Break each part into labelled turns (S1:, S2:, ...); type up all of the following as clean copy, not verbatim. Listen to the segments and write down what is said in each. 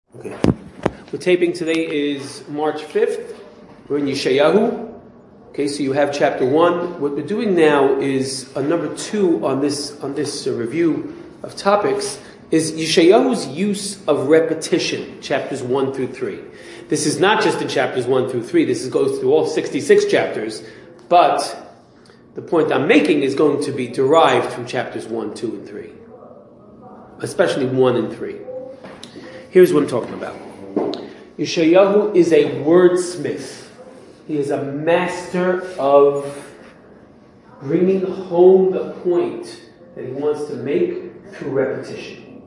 S1: Okay. The taping today is March 5th. We're in Yeshayahu. Okay, so you have chapter 1. What we're doing now is number 2 on this review of topics is Yeshayahu's use of repetition, chapters 1 through 3. This is not just in chapters 1 through 3. This goes through all 66 chapters, but the point I'm making is going to be derived from chapters 1, 2, and 3. Especially 1 and 3. Here's what I'm talking about. Yeshayahu is a wordsmith. He is a master of bringing home the point that he wants to make through repetition.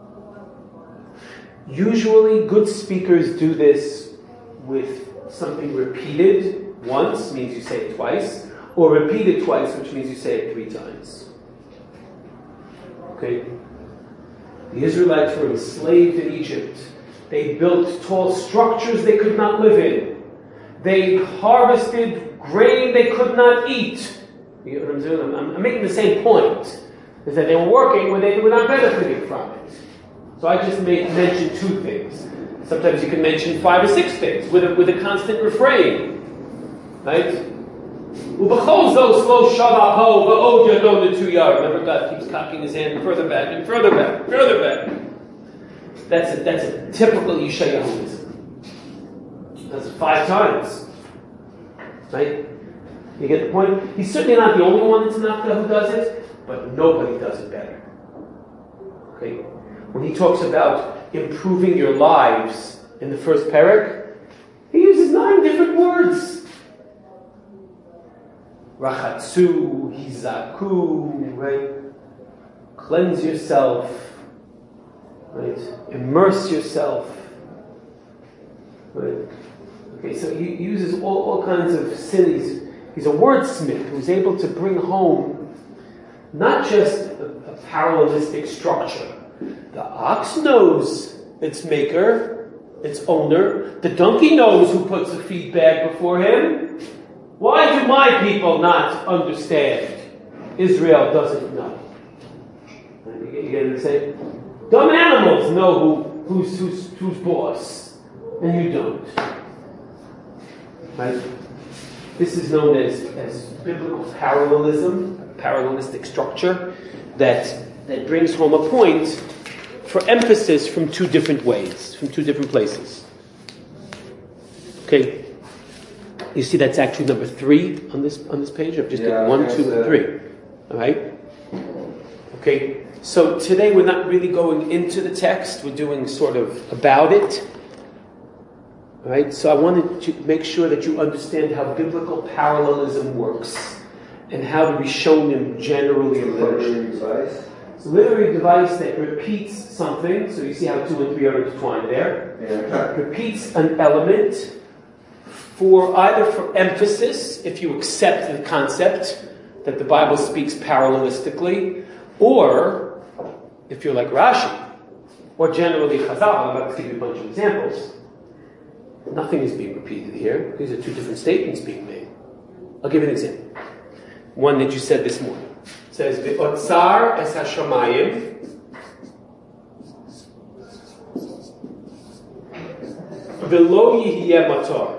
S1: Usually good speakers do this with something repeated once, means you say it twice, or repeated twice, which means you say it 3 times. Okay? The Israelites were enslaved in Egypt. They built tall structures they could not live in. They harvested grain they could not eat. You know what I'm doing? I'm making the same point. Is that they were working when they were not benefiting from it. So I just mention 2 things. Sometimes you can mention 5 or 6 things with a constant refrain. Right? Remember, God keeps cocking his hand further back and further back, further back. That's a typical Yeshayahuism. That's 5 times. Right? You get the point? He's certainly not the only one in Tanakh who does it, but nobody does it better. Okay? When he talks about improving your lives in the first parak, he uses 9 different words. Rachatsu, hizaku, right? Cleanse yourself, right? Immerse yourself, right? Okay, so he uses all kinds of sins. He's a wordsmith who's able to bring home not just a parallelistic structure. The ox knows its maker, its owner. The donkey knows who puts a feed bag before him. Why do my people not understand? Israel doesn't know. You get what I'm saying? Dumb animals know who's boss, and you don't. Right? This is known as biblical parallelism, a parallelistic structure that brings home a point for emphasis from 2 different ways, from 2 different places. Okay. You see that's actually number 3 on this page? I've just did 1, 2, and 3. Alright? Okay, so today we're not really going into the text, we're doing sort of about it. Alright, so I wanted to make sure that you understand how biblical parallelism works and how the Rishonim generally approach it. It's a literary device that repeats something, so you see how 2 and 3 are intertwined there. Yeah. Repeats an element either for emphasis, if you accept the concept that the Bible speaks parallelistically, or if you're like Rashi, or generally Chazal. I'm about to give you a bunch of examples. Nothing is being repeated here. These are 2 different statements being made. I'll give you an example. One that you said this morning. It says, V'otzar es hashamayim v'lo yihyeh matar.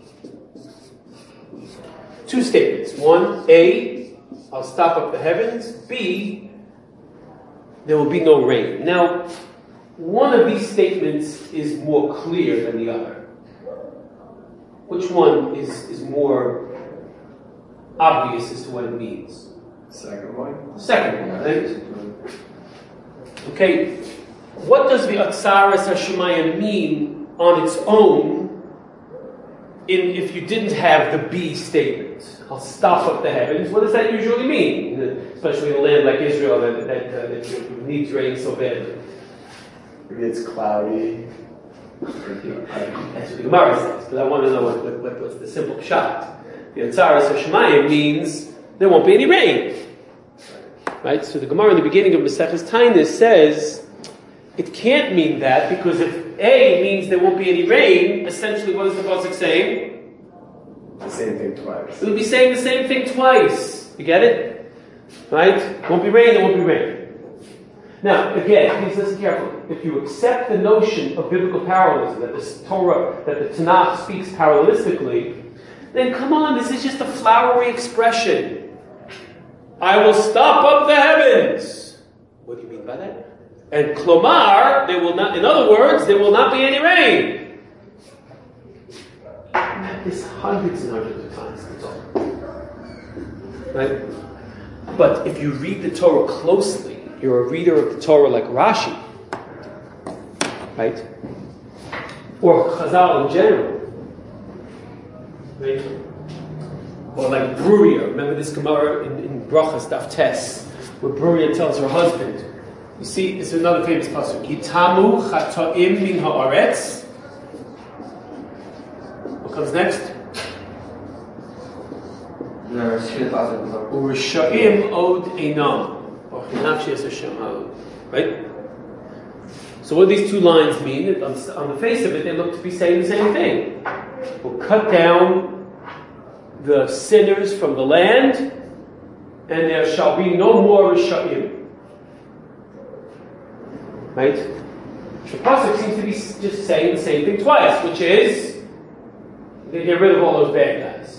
S1: 2 statements. 1, A, I'll stop up the heavens. B, there will be no rain. Now, one of these statements is more clear than the other. Which one is more obvious as to what it means?
S2: Second one.
S1: Second one, right? Okay, what does the V'otzar es hashamayim mean on its own if you didn't have the B statement? I'll stop up the heavens. What does that usually mean? Especially in a land like Israel that needs rain so badly.
S2: Maybe it's cloudy.
S1: That's what the Gemara says, but I want to know what's the simple shot. The V'otzar es hashamayim means there won't be any rain. Right? So the Gemara in the beginning of Maseches Taanis says it can't mean that, because if A means there won't be any rain, essentially what is the pasuk saying?
S2: The same thing twice.
S1: It would be saying the same thing twice. You get it? Right? Won't be rain, there won't be rain. Now, again, please listen carefully. If you accept the notion of biblical parallelism, that the Torah, that the Tanakh speaks parallelistically, then come on, this is just a flowery expression. I will stop up the heavens. What do you mean by that? And klomar, there will not, in other words, there will not be any rain. I've had this hundreds and hundreds of times. That's all. Right? But if you read the Torah closely, you're a reader of the Torah like Rashi, right? Or Chazal in general, right? Or like Bruria. Remember this Gemara in Brachas Daf Tes, where Bruria tells her husband, you see, it's another famous pasuk. Yitamu chatoim min haaretz. What comes next? U'rishaim od einam. Right? So what do these two lines mean? On the face of it, they look to be saying the same thing. We'll cut down the sinners from the land, and there shall be no more Rishaim. Right? The pasuk seems to be just saying the same thing twice, which is they get rid of all those bad guys.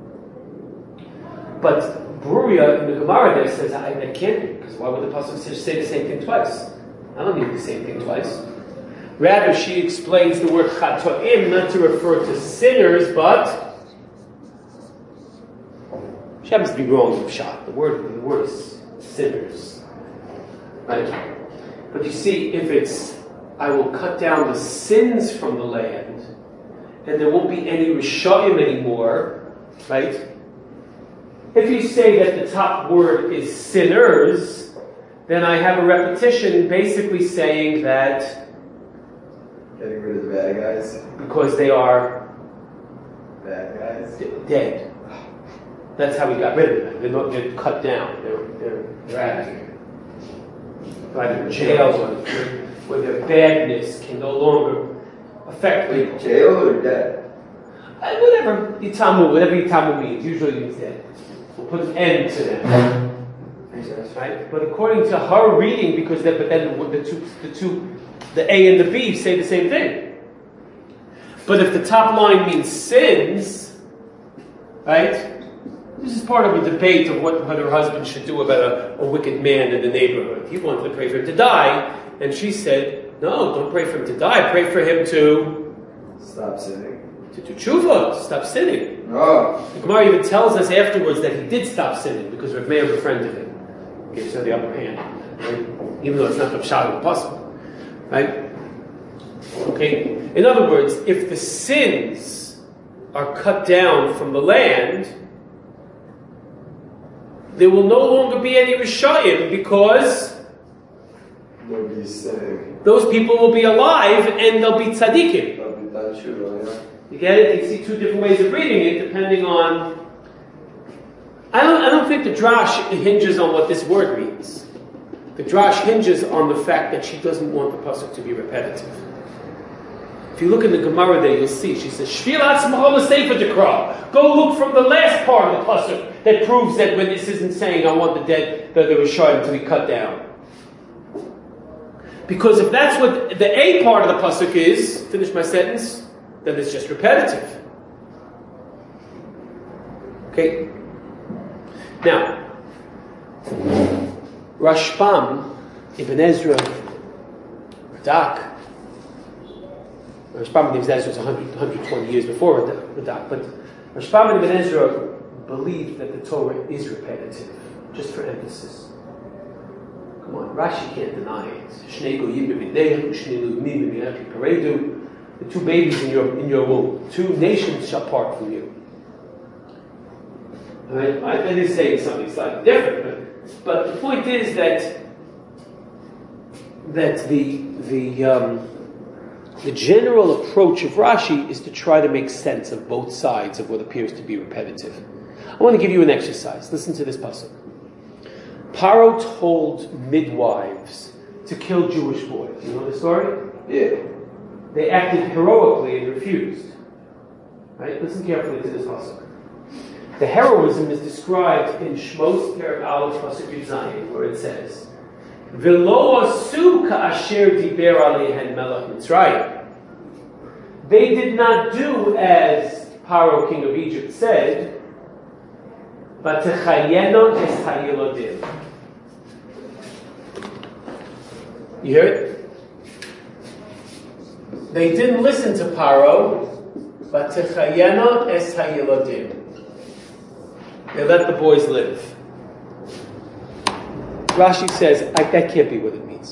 S1: But Bruria in the Gemara there says, I can't do, because why would the pasuk say the same thing twice? I don't need the same thing twice. Rather, she explains the word chatoim not to refer to sinners, but she happens to be wrong with Pshat. The word is sinners. Right? But you see, if it's, I will cut down the sins from the land, and there won't be any Rishaim anymore, right? If you say that the top word is sinners, then I have a repetition basically saying that
S2: getting rid of the bad guys.
S1: Because they are
S2: bad guys.
S1: Dead. That's how we got rid of them. They're cut down. They're out of here. Either jail where their badness can no longer affect me.
S2: Jail or dead?
S1: Whatever Yitamu means. Usually it means dead. We'll put an end to them. Right? But according to her reading, because but then the A and the B say the same thing. But if the top line means sins, right? This is part of a debate of what her husband should do about a wicked man in the neighborhood. He wanted to pray for him to die, and she said, no, don't pray for him to die. Pray for him to
S2: stop sinning.
S1: To do tshuva, to stop sinning.
S2: Oh.
S1: The Gemara even tells us afterwards that he did stop sinning because Rav Meir befriended him. Gives her the upper hand. Right? Even though it's not the pshat of the pasuk. Right? Okay? In other words, if the sins are cut down from the land, there will no longer be any Rishayim because
S2: nobody's sinning.
S1: Those people will be alive and they'll be tzaddikim.
S2: They'll be done tshuva, yeah.
S1: You get it? You see two different ways of reading it depending on... I don't think the drash hinges on what this word means. The drash hinges on the fact that she doesn't want the pasuk to be repetitive. If you look in the Gemara there, you'll see, she says, Shvilat Smachol Sefer Dekra. Go look from the last part of the pasuk that proves that when this isn't saying, I want the dead, that the Rishayim to be cut down. Because if that's what the A part of the pasuk is, finish my sentence, then it's just repetitive. Okay? Now, Rashbam, Ibn Ezra, Radak, Rashbam and Ibn Ezra is 120 years before Radak, but Rashbam and Ibn Ezra believe that the Torah is repetitive, just for emphasis. Come on, Rashi can't deny it. The two babies in your womb, 2 nations shall part from you. Right? That is saying something slightly different, but the point is that the general approach of Rashi is to try to make sense of both sides of what appears to be repetitive. I want to give you an exercise. Listen to this pasuk. Paro told midwives to kill Jewish boys. You know the story?
S2: Yeah.
S1: They acted heroically and refused. Right? Listen carefully to this pasuk. The heroism is described in Shmos Perek Aleph Pasuk Yud Zayin, where it says, V'lo asu ka'asher diber aleihen melech Mitzrayim. They did not do as Paro, king of Egypt, said, but techayeno es hayilodim. You hear it? They didn't listen to Paro, but techayeno es hayilodim. They let the boys live. Rashi says, that can't be what it means.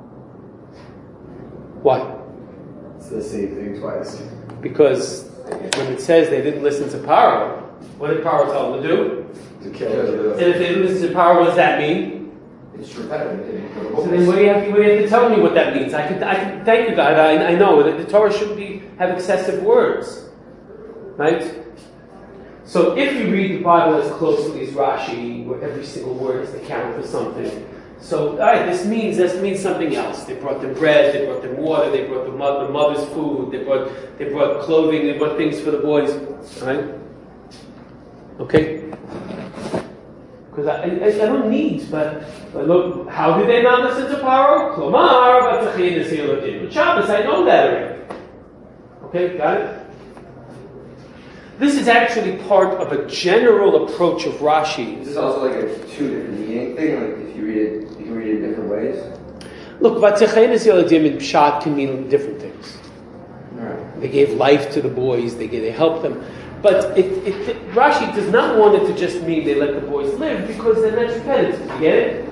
S1: Why?
S2: It's the same thing twice.
S1: Because when it says they didn't listen to Paro, what did Paro tell them to do?
S2: To kill the
S1: And if they didn't listen to Paro, what does that mean?
S2: It's repetitive.
S1: So then what do you have to tell me what that means? I can thank you, God. I know that the Torah shouldn't have excessive words. Right? So if you read the Bible as closely as Rashi, where every single word is accounted for something, so all right, this means something else. They brought them bread, they brought them water, they brought the mother's food, they brought clothing, they brought things for the boys. All right? Okay? Because I don't need, but look, how did they not listen to Paro? Klomar, but Shabbos, I know that already. Okay, got it? This is actually part of a general approach of Rashi.
S3: Is this also like a two different meaning thing? Like if you read it, you can read it in different ways?
S1: Look, Vatzechenes Yeladim and Pshat can mean different things.
S3: Right.
S1: They gave life to the boys, they helped them. But Rashi does not want it to just mean they let the boys live, because then that's repetitive. You get it?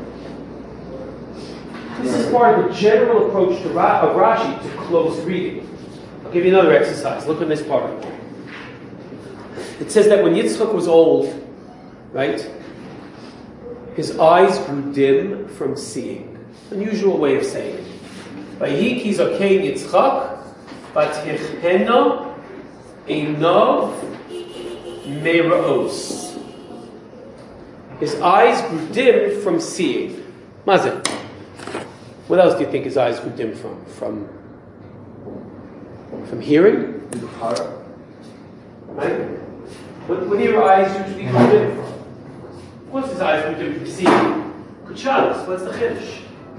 S1: This is part of a general approach of Rashi to close reading. I'll give you another exercise. Look at this part of it. It says that when Yitzchak was old, right, his eyes grew dim from seeing. Unusual way of saying it. Vayiki zokein Yitzchak, vaticheno einov meiraos. His eyes grew dim from seeing. Mazeh. What else do you think his eyes grew dim from? From hearing? Right? What do your eyes usually go dim from? Of course his eyes go dim from seeing. Good Shabbos, what's the chiddush?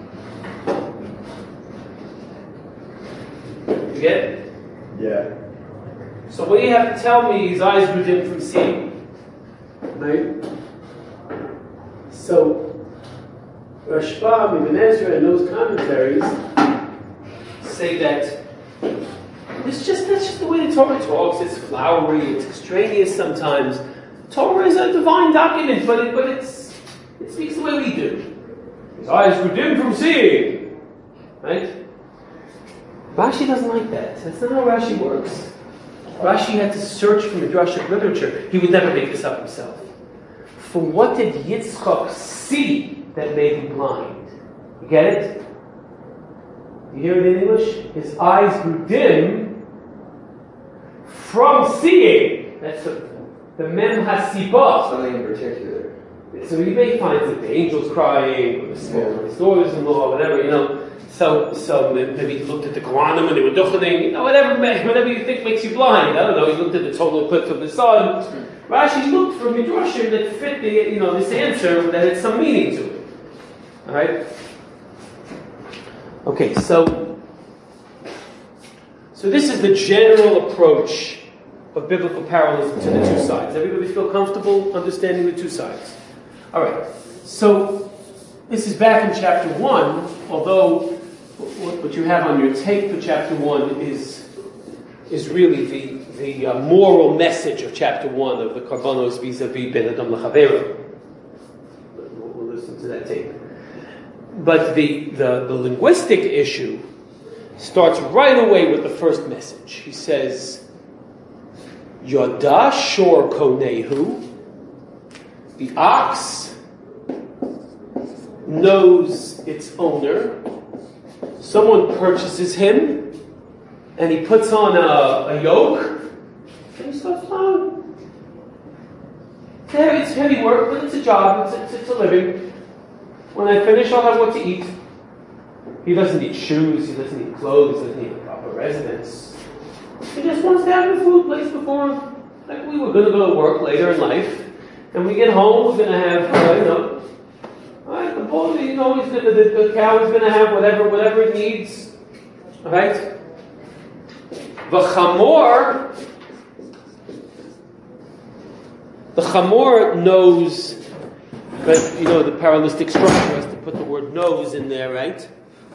S1: You get it?
S2: Yeah.
S1: So what do you have to tell me his eyes grew dim from seeing? Right? So Rashba, Ibn Ezra, and those commentaries say that that's just the way the Torah talks. It's flowery, it's extraneous sometimes. Torah is a divine document, but it speaks the way we do. His eyes grew dim from seeing. Right? Rashi doesn't like that. That's not how Rashi works. Rashi had to search for Midrashic literature. He would never make this up himself. For what did Yitzchak see that made him blind? You get it? You hear it in English? His eyes grew dim from seeing. That's the mem hasibah.
S3: Something in particular.
S1: So you may find that the angels crying, or the smoke, or his daughters-in-law, whatever, So maybe he looked at the Quran and they were duchening, whatever you think makes you blind. I don't know. He looked at the total eclipse of the sun. Rashi looked for midrashim that fit this answer, that had some meaning to it. All right. Okay, so this is the general approach of biblical parallelism to the two sides. Everybody feel comfortable understanding the two sides? All right. So this is back in chapter 1, although what you have on your tape for chapter 1 is really the moral message of chapter 1 of the Karbanos vis-a-vis Ben Adam L'Chavero. We'll listen to that tape. But the linguistic issue starts right away with the first message. He says, Yoda shor konehu, the ox knows its owner. Someone purchases him, and he puts on a yoke, and he starts plowing. It's heavy work, but it's a job, it's a living. When I finish, I'll have what to eat. He doesn't need shoes, he doesn't need clothes, he doesn't need a proper residence. He just wants to have the food placed before him. Like we were going to go to work later in life, and we get home, we're going to have, Right? The bull, the cow is going to have whatever it needs. Right? The chamor knows, but the parallelistic structure has to put the word knows in there, right?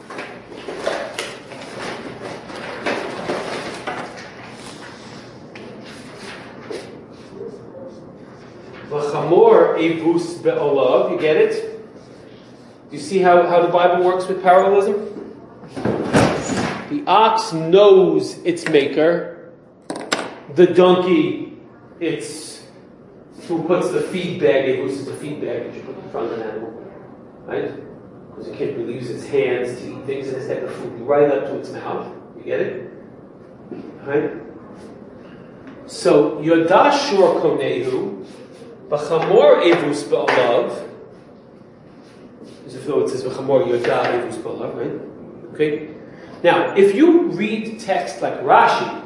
S1: V'chamor evus be'olav, you get it? Do you see how the Bible works with parallelism? The ox knows its maker. The donkey, it's who puts the feed bag. Evus is the feed bag that you put in front of an animal, right? Because it can't really use its hands to eat things, and instead the food right up to its mouth. You get it? Right? So yodah shor konehu, b'chamor evus be'olav. As if though it says v'chamor yodah evus be'olav, right? Okay. Now, if you read text like Rashi,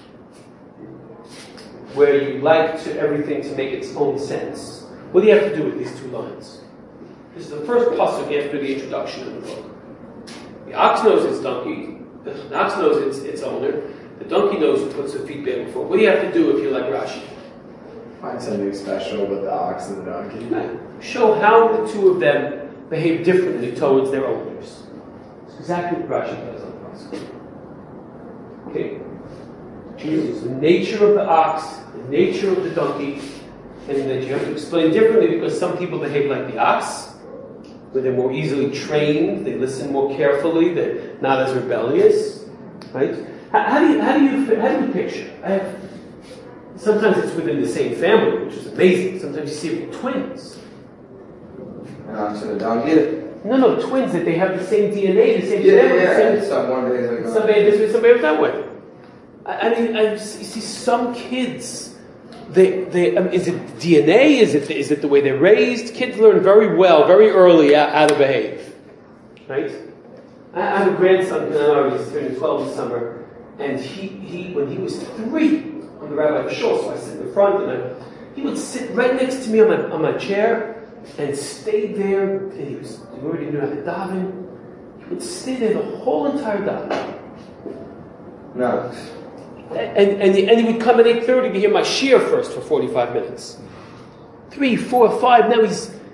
S1: where you like everything to make its own sense, what do you have to do with these two lines? This is the first pasuk after the introduction of the book. The ox knows its donkey. The ox knows its owner. The donkey knows who puts the feed bag before. What do you have to do if you like Rashi?
S2: Find something special with the ox and the donkey.
S1: Right. Show how the two of them behave differently towards their owners. It's exactly what Rashi does on the pasuk. Okay. Jesus, the nature of the ox, the nature of the donkey, and that you have to explain differently because some people behave like the ox, where they're more easily trained, they listen more carefully, they're not as rebellious, right? How do you picture? Sometimes it's within the same family, which is amazing. Sometimes you see it with twins.
S3: An ox and a donkey.
S1: No, twins that they have the same DNA, the same family.
S3: Yeah. Some one behaves like
S1: some behaves this way, some behaves that way. I mean, you see some kids. Is it DNA? Is it the way they're raised? Kids learn very well, very early how to behave, right? I have a grandson. He's turning 12 this summer, and he when he was 3, on the rabbi shul, so I sit in the front, and he would sit right next to me on my chair and stay there. And he already knew how to daven. He would stay there the whole entire daven.
S3: No.
S1: And he would come at 8:30 to hear my shiur first for 45 minutes. 3, 4, 5. Now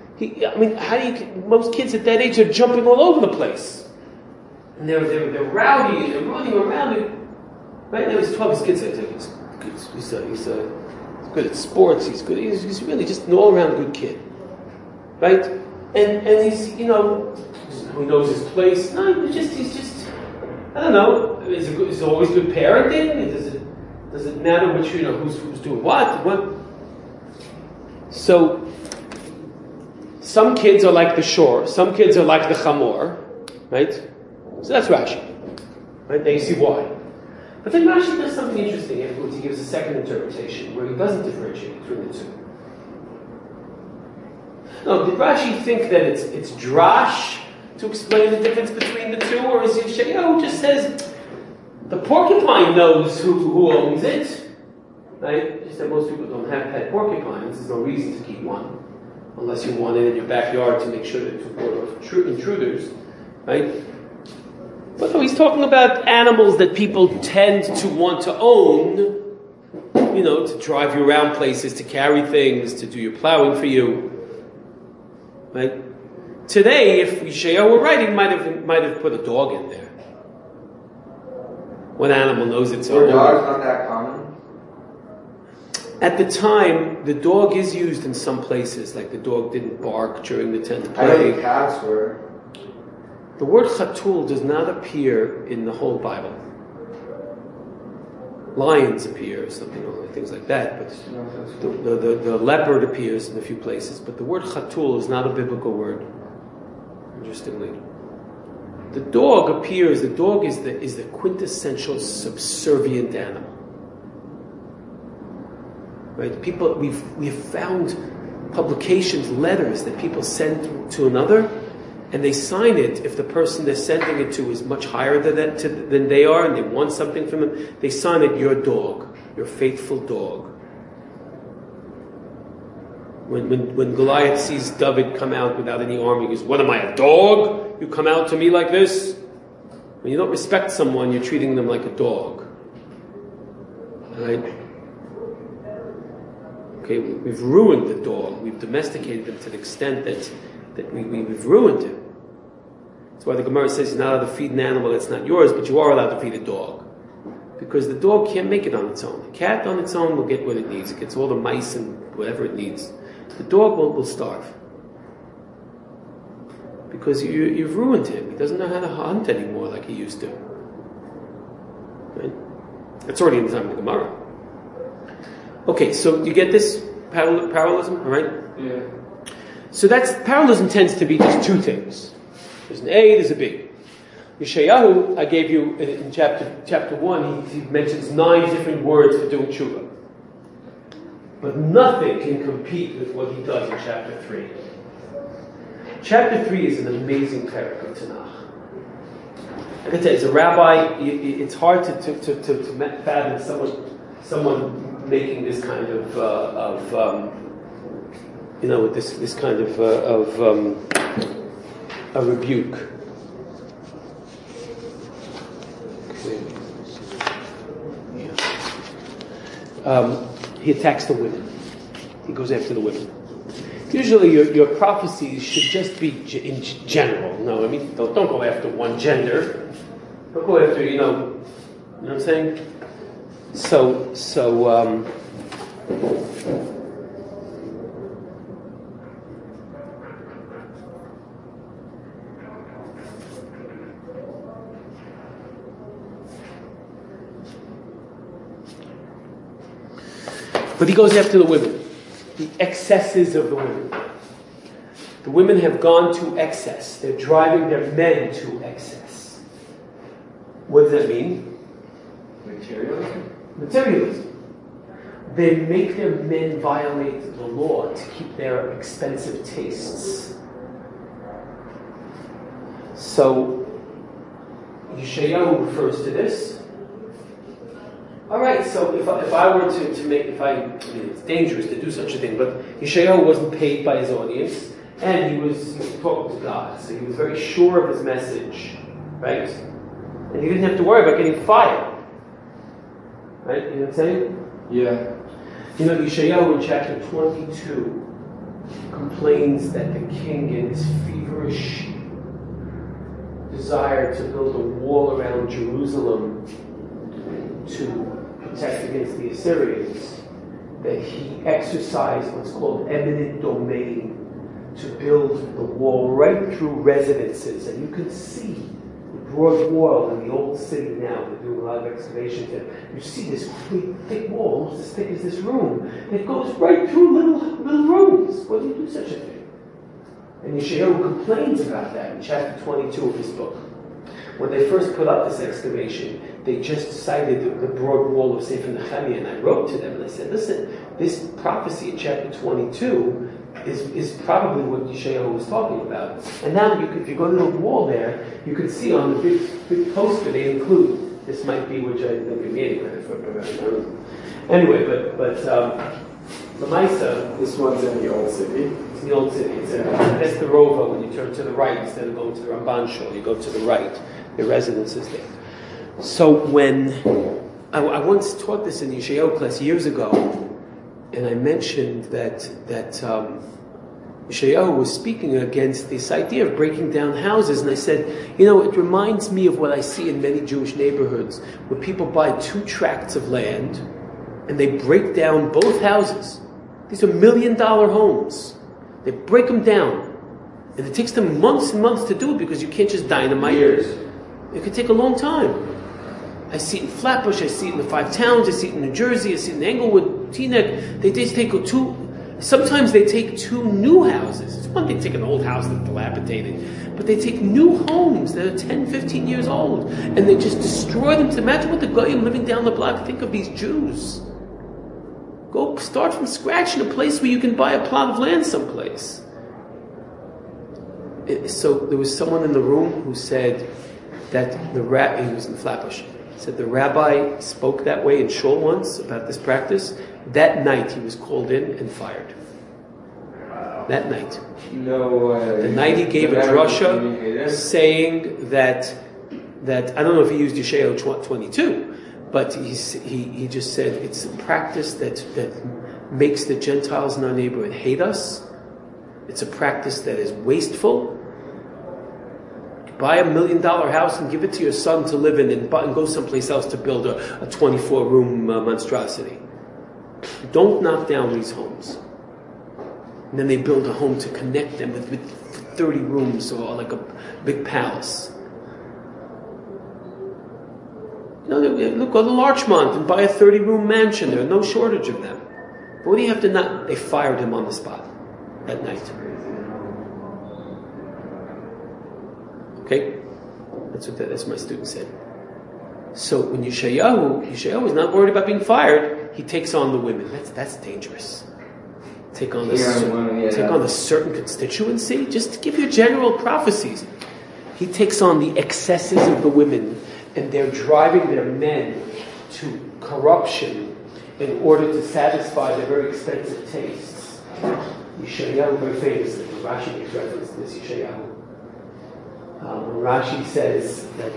S1: most kids at that age are jumping all over the place. And they're rowdy and they're running around. Right now he's 12. His kids he's good at sports. He's good. He's really just an all-around good kid. Right? And he's, he knows his place. No, he's just I don't know. Is it always good parenting? Does it matter which who's doing what? So some kids are like the shor, some kids are like the chamor, right? So that's Rashi, right? Now you see why. But then Rashi does something interesting afterwards. He gives a second interpretation where he doesn't differentiate between the two. No, did Rashi think that it's drash to explain the difference between the two, or is it who just says the porcupine knows who owns it, right? Just that most people don't have pet porcupines. There's no reason to keep one, unless you want it in your backyard to make sure that to ward off intruders, right? But no, he's talking about animals that people tend to want to own, to drive you around places, to carry things, to do your plowing for you, right? Today, if Yeshayahu were right, he might have put a dog in there. What animal knows its own?
S3: Were dogs not that common?
S1: At the time, the dog is used in some places, like the dog didn't bark during the 10th
S3: I know
S1: plague.
S3: the cats were.
S1: The word chatul does not appear in the whole Bible. Lions appear, things like that, but the leopard appears in a few places. But the word chatul is not a biblical word. Interestingly, the dog appears. The dog is the quintessential subservient animal. Right? People, we've found publications, letters that people send to another, and they sign it if the person they're sending it to is much higher than they are, and they want something from them. They sign it, your dog, your faithful dog. When Goliath sees David come out without any armor, he goes, "What am I, a dog? You come out to me like this?" When you don't respect someone, you're treating them like a dog. Right? Okay, we've ruined the dog. We've domesticated him to the extent that we've ruined him. That's why the Gemara says you're not allowed to feed an animal that's not yours, but you are allowed to feed a dog. Because the dog can't make it on its own. The cat on its own will get what it needs. It gets all the mice and whatever it needs. The dog will starve. Because you've ruined him. He doesn't know how to hunt anymore like he used to. Right? That's already in the time of the Gemara. Okay, so you get this parallelism, all right?
S2: Yeah.
S1: So parallelism tends to be just two things. There's an A, there's a B. Yeshayahu, I gave you in chapter 1, he mentions 9 different words for doing tshuva. But nothing can compete with what he does in chapter 3. Chapter 3 is an amazing parak of Tanakh. I can tell you, as a rabbi, it's hard to fathom someone making this kind of this kind of a rebuke. He attacks the women. He goes after the women. Usually your prophecies should just be in general. No, I mean, don't go after one gender. Don't go after, you know what I'm saying? But he goes after the women, the excesses of the women. The women have gone to excess. They're driving their men to excess. What does that mean? Materialism. They make their men violate the law to keep their expensive tastes. So, Yeshayahu refers to this. All right, so if I were to make, it's dangerous to do such a thing, but Yeshayahu wasn't paid by his audience, and he was talking to God, so he was very sure of his message, right? And he didn't have to worry about getting fired, right? You know what I'm saying?
S2: Yeah.
S1: You know, Yeshayahu in chapter 22 complains that the king, in his feverish desire to build a wall around Jerusalem to protect against the Assyrians, that he exercised what's called eminent domain to build the wall right through residences. And you can see the broad wall in the old city now. They're doing a lot of excavations there. You see this big, thick wall, almost as thick as this room. It goes right through little rooms. Why do you do such a thing? And Yeshayahu complains about that in chapter 22 of his book. When they first put up this excavation, they just cited the broad wall of Sefer Nehemiah, and I wrote to them and I said, listen, this prophecy in chapter 22 is probably what Yeshayahu was talking about. And now, if you go to the wall there, you can see on the big poster they include. This might be, which I don't give me any credit for, but I don't know. Anyway, but Lamaisa,
S2: This one's in the old city.
S1: it's in the old city. It's that's the Rova. When you turn to the right, instead of going to the Ramban Shul, you go to the right. The residence is there. So when I once taught this in the Yeshayahu class years ago, and I mentioned that Yeshayahu was speaking against this idea of breaking down houses, and I said, it reminds me of what I see in many Jewish neighborhoods, where people buy 2 tracts of land, and they break down both houses. These are $1 million homes. They break them down, and it takes them months and months to do it because you can't just dynamite.
S2: Years.
S1: It could take a long time. I see it in Flatbush, I see it in the 5 Towns, I see it in New Jersey, I see it in Englewood, Teaneck. They just take sometimes they take 2 new houses. It's one thing to take an old house that's dilapidated, but they take new homes that are 10, 15 years old, and they just destroy them. Imagine what the Goyim living down the block think of these Jews. Go start from scratch in a place where you can buy a plot of land someplace. So there was someone in the room who said that he was in Flatbush, said the rabbi spoke that way in Shul once about this practice. That night he was called in and fired. That night.
S3: No way.
S1: The night he gave a drasha saying that I don't know if he used Yeshayahu 22, but he just said it's a practice that makes the Gentiles in our neighborhood hate us. It's a practice that is wasteful. Buy $1 million house and give it to your son to live in, and go someplace else to build a 24-room monstrosity. Don't knock down these homes. And then they build a home to connect them with 30 rooms or like a big palace. Look, go to Larchmont and buy a 30-room mansion. There are no shortage of them. But what do you have to not? They fired him on the spot that night. Okay? That's what my student said. So when Yeshayahu is not worried about being fired, he takes on the women. That's dangerous. Take on the certain constituency, just to give you general prophecies. He takes on the excesses of the women, and they're driving their men to corruption in order to satisfy their very expensive tastes. Yeshayahu, very famously, Rashi makes reference to this, Yeshayahu. Rashi says that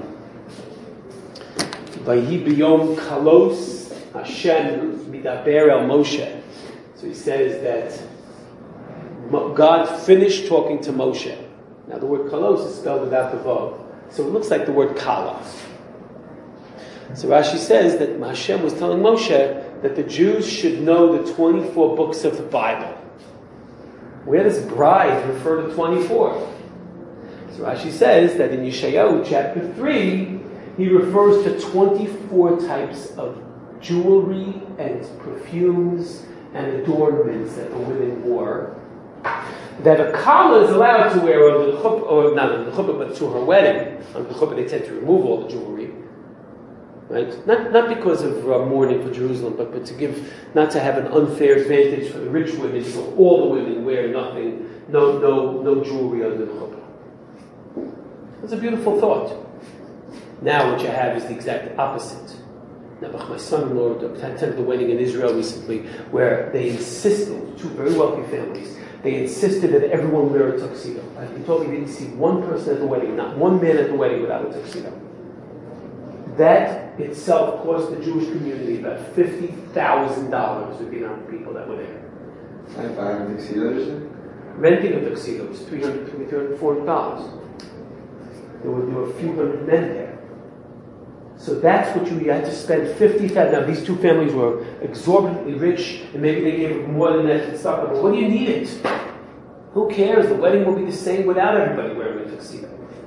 S1: Vayi b'yom kalos Hashem midaber el Moshe. So he says that God finished talking to Moshe. Now the word kalos is spelled without the vav, so it looks like the word kala. So Rashi says that Hashem was telling Moshe that the Jews should know the 24 books of the Bible. Where does bride refer to 24? So Rashi says that in Yeshayahu chapter 3, he refers to 24 types of jewelry and perfumes and adornments that the women wore, that a kala is allowed to wear on the chuppah, or not on the chuppah, but to her wedding. On the chuppah they tend to remove all the jewelry, right? Not because of mourning for Jerusalem, but to give, not to have an unfair advantage for the rich women, so all the women wear nothing, no jewelry under the chuppah. It's a beautiful thought. Now what you have is the exact opposite. Now, my son-in-law attended the wedding in Israel recently, where they insisted, two very wealthy families, they insisted that everyone wear a tuxedo. He told me he didn't see one person at the wedding, not one man at the wedding without a tuxedo. That itself cost the Jewish community about $50,000 with the amount of people that were there.
S3: And buying tuxedos?
S1: Renting a tuxedo was $300, $400. There were a few hundred men there. So that's what you had to spend $50,000. Now these two families were exorbitantly rich, and maybe they gave more than that to stuff. But what do you need it? Who cares? The wedding will be the same without everybody wearing a tuxedo.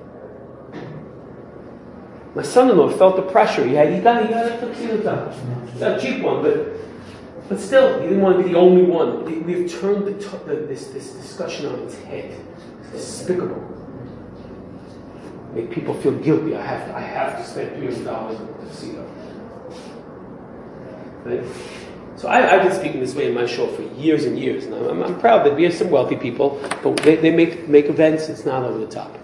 S1: My son-in-law felt the pressure. He got a tuxedo top. Not a cheap one, but still, he didn't want to be the only one. We've turned this discussion on its head. It's despicable. Make people feel guilty. I have to spend $300 on a tuxedo. Right? So I've been speaking this way in my show for years and years, and I'm proud that we have some wealthy people, but they make events. It's not over the top.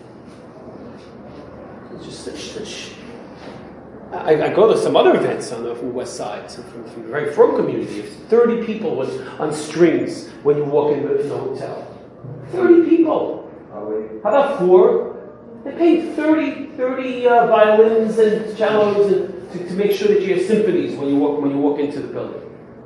S1: It's just such. I go to some other events from the West Side, from the very frum community. If 30 people on strings when you walk in the hotel. 30 people. How about 4? They paid 30 violins and cellos to make sure that you hear symphonies when you walk into the building.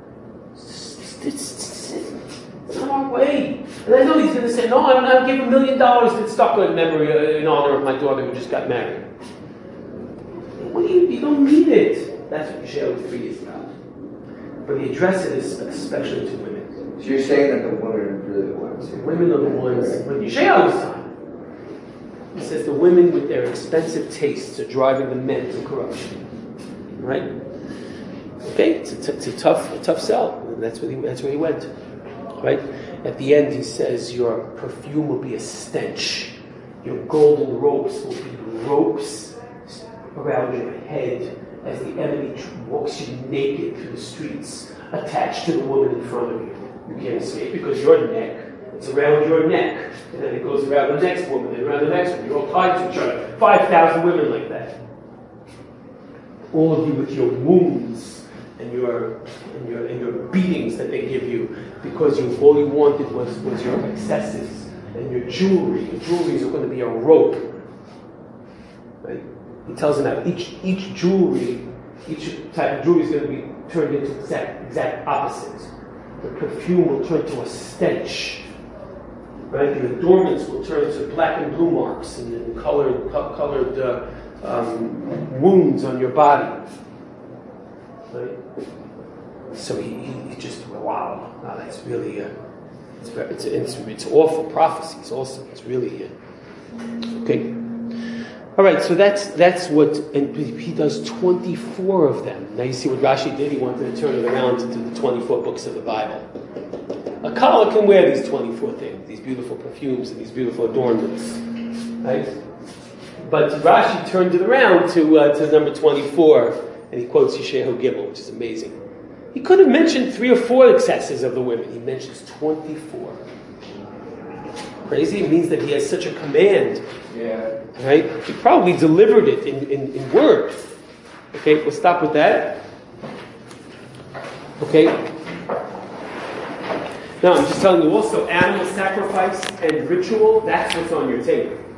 S1: It's not our way. And I know he's going to say, no, I'll give $1 million to Stucco in memory in honor of my daughter who just got married. What do you don't need it. That's what Yeshayahu 3 is about. But he addresses it especially to women.
S3: So you're saying that the women are really the ones who...
S1: Women are the ones, when Yeshayahu's time, he says the women with their expensive tastes are driving the men to corruption. Right? Okay, it's a tough sell. That's where he went. Right? At the end he says your perfume will be a stench. Your golden ropes will be ropes around your head as the enemy walks you naked through the streets, attached to the woman in front of you. You can't escape because your neck, it's around your neck, and then it goes around the next woman, and around the next one. You're all tied to each other. 5,000 women like that. All of you with your wounds and your beatings that they give you because all you wanted was your excesses and your jewelry. Your jewelry is going to be a rope. Right? He tells them that each type of jewelry is going to be turned into exact opposites. The perfume will turn to a stench. Right? The adornments will turn to black and blue marks and colored wounds on your body. Right? So he just, wow, that's really it's awful prophecies. Also, it's really okay. All right, so that's what, and he does 24 of them. Now you see what Rashi did. He wanted to turn it around to the 24 books of the Bible. A Kala can wear these 24 things, these beautiful perfumes and these beautiful adornments, right? But Rashi turned it around to number 24, and he quotes Yeshayahu Gimel, which is amazing. He could have mentioned 3 or 4 excesses of the women. He mentions 24. Crazy? It means that he has such a command.
S2: Yeah.
S1: Right? He probably delivered it in word. Okay, we'll stop with that. Okay. Now, I'm just telling you also, animal sacrifice and ritual, that's what's on your table.